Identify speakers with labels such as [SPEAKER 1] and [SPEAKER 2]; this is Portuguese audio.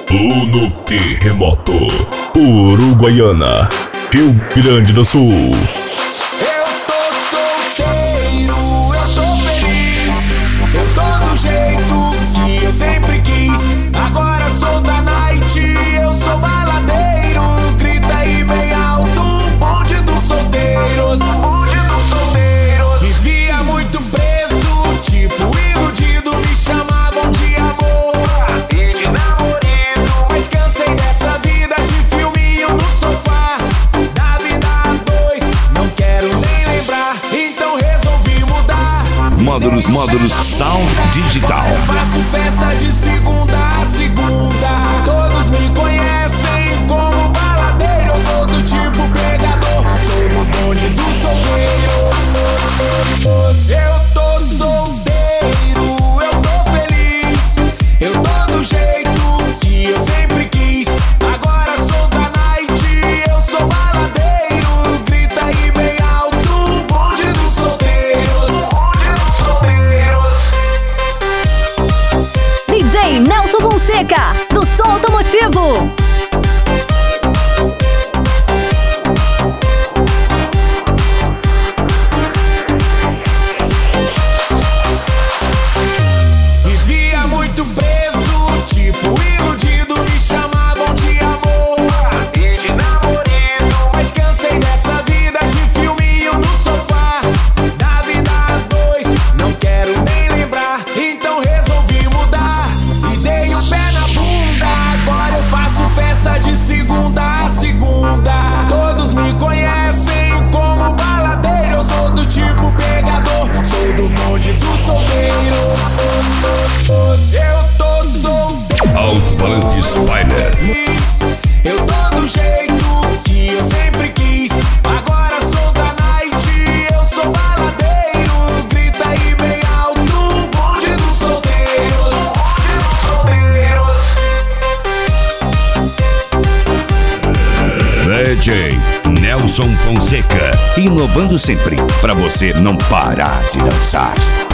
[SPEAKER 1] No terremoto, Uruguaiana, Rio Grande do Sul.
[SPEAKER 2] Eu tô solteiro, eu tô feliz. Eu tô do jeito que eu sempre quis. Agora sou da night, eu sou baladeiro. Grita aí bem alto, bonde dos solteiros. Vivia muito preso, tipo iludido. Me chamavam de amor e de namorado. Mas cansei dessa vida de filminho no sofá. Da vida a dois, não quero nem lembrar. Então resolvi mudar.
[SPEAKER 3] Módulos Sound Digital.
[SPEAKER 2] Eu faço festa de segunda a segunda. Todos me conhecem como baladeiro. Eu sou do tipo pegador, sou do bonde do solteiro. Eu tô solteiro, eu tô feliz. Eu tô do jeito que eu sempre quis. Agora sou da night, eu sou baladeiro. Grita aí bem alto, bonde dos solteiros.
[SPEAKER 4] DJ Nelson Fonseca, do Som Automotivo.
[SPEAKER 2] Vivia muito preso, tipo iludido. Me chamavam de amor e de namorado. Mas cansei dessa vida de filminho no sofá. Da vida a dois, não quero nem lembrar. Então resolvi mudar e dei o pé na bunda. Agora eu faço festa de segunda a segunda. Todos me conhecem como baladeiro. Eu sou do tipo pegador, sou do bonde do solteiro. Eu tô solteiro,
[SPEAKER 1] Alto-falante Spider.
[SPEAKER 2] eu tô do jeito que eu sempre quis. Agora sou da night, eu sou baladeiro. Grita aí bem alto, bonde dos solteiros.
[SPEAKER 3] DJ Nelson Fonseca, inovando sempre pra você não parar de dançar.